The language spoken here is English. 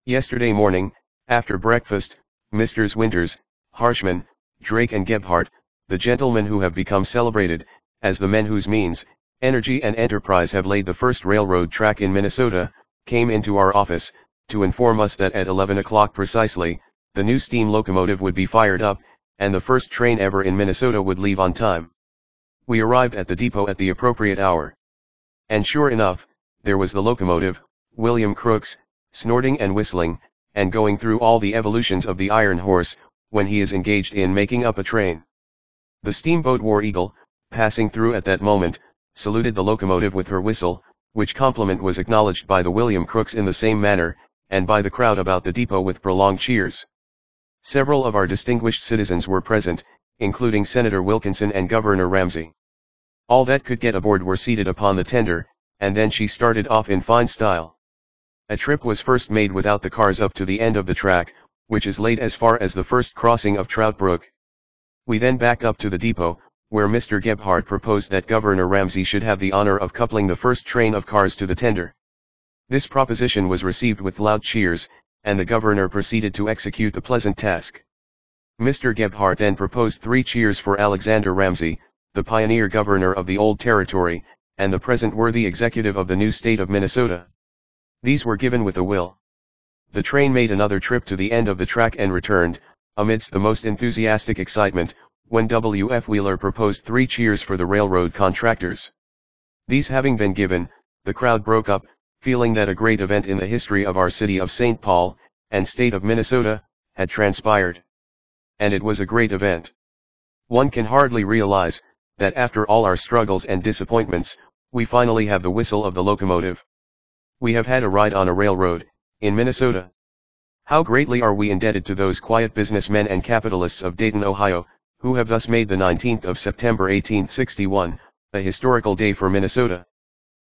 Yesterday morning, after breakfast, Misters Winters, Harshman, Drake and Gebhardt, the gentlemen who have become celebrated as the men whose means, energy and enterprise have laid the first railroad track in Minnesota, came into our office to inform us that at 11 o'clock precisely, the new steam locomotive would be fired up, and the first train ever in Minnesota would leave on time. We arrived at the depot at the appropriate hour. And sure enough, there was the locomotive, William Crookes, snorting and whistling, and going through all the evolutions of the iron horse, when he is engaged in making up a train. The steamboat War Eagle, passing through at that moment, saluted the locomotive with her whistle, which compliment was acknowledged by the William Crookes in the same manner, and by the crowd about the depot with prolonged cheers. Several of our distinguished citizens were present, including Senator Wilkinson and Governor Ramsey. All that could get aboard were seated upon the tender, and then she started off in fine style. A trip was first made without the cars up to the end of the track, which is laid as far as the first crossing of Trout Brook. We then backed up to the depot, where Mr. Gebhardt proposed that Governor Ramsey should have the honor of coupling the first train of cars to the tender. This proposition was received with loud cheers, and the governor proceeded to execute the pleasant task. Mr. Gebhardt then proposed 3 cheers for Alexander Ramsey, the pioneer governor of the old territory, and the present worthy executive of the new state of Minnesota. These were given with a will. The train made another trip to the end of the track and returned, amidst the most enthusiastic excitement, when W. F. Wheeler proposed 3 cheers for the railroad contractors. These having been given, the crowd broke up, feeling that a great event in the history of our city of St. Paul, and state of Minnesota, had transpired. And it was a great event. One can hardly realize, that after all our struggles and disappointments, we finally have the whistle of the locomotive. We have had a ride on a railroad, in Minnesota. How greatly are we indebted to those quiet businessmen and capitalists of Dayton, Ohio, who have thus made the 19th of September 1861, a historical day for Minnesota.